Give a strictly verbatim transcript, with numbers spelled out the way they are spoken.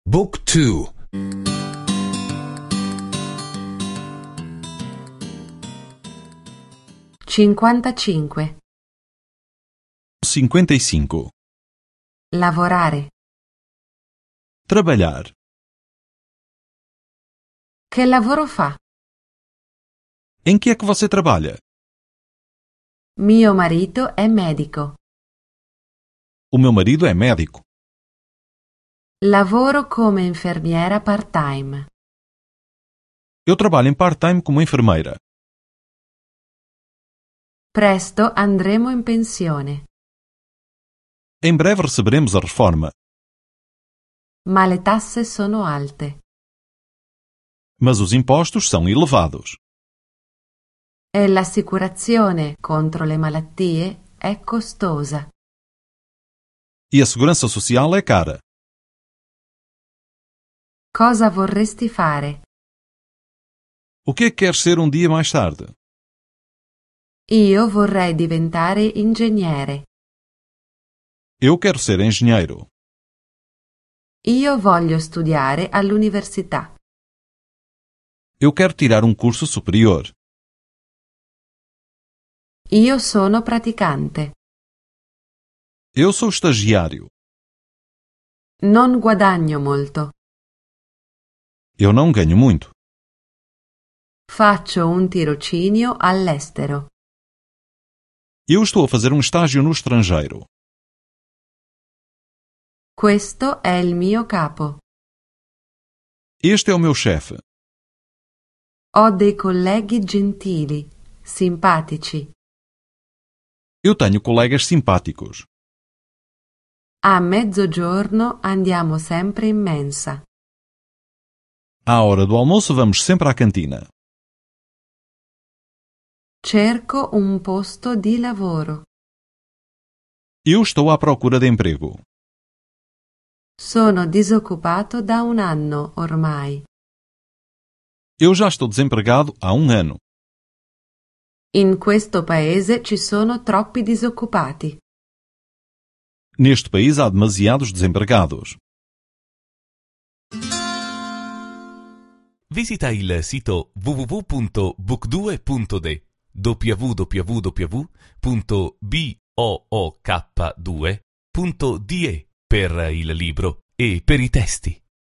Book two. cinquantacinque. cinquenta e cinco. Lavorare. Trabalhar. Che lavoro fa? Em que é que você trabalha? Mio marito è medico. O meu marido é médico. Lavoro come infermiera part-time. Eu trabalho em part-time como enfermeira. Presto andremo in pensione. Em breve receberemos a reforma, Ma le tasse sono alte. mas os impostos são elevados. E l'assicurazione contro le malattie è costosa. E a segurança social é cara. Cosa vorresti fare? O que é que queres ser um dia mais tarde? Io vorrei diventare ingegnere. Eu quero ser engenheiro. Io voglio studiare all'università. Eu quero tirar um curso superior. Io sono praticante. Eu sou estagiário. Non guadagno molto. Eu não ganho muito. Faccio un tirocinio all'estero. Eu estou a fazer um estágio no estrangeiro. Questo è il mio capo. Este é o meu chefe. Ho dei colleghi gentili, simpatici. Eu tenho colegas simpáticos. A mezzogiorno andiamo sempre in mensa. À hora do almoço vamos sempre à cantina. Cerco un posto di lavoro. Eu estou à procura de emprego. Sono disoccupato da un anno ormai. Eu já estou desempregado há um ano. In questo paese ci sono troppi disoccupati. Neste país há demasiados desempregados. Visita il sito w w w punto book due punto d w w w punto book due punto d e per il libro e per i testi.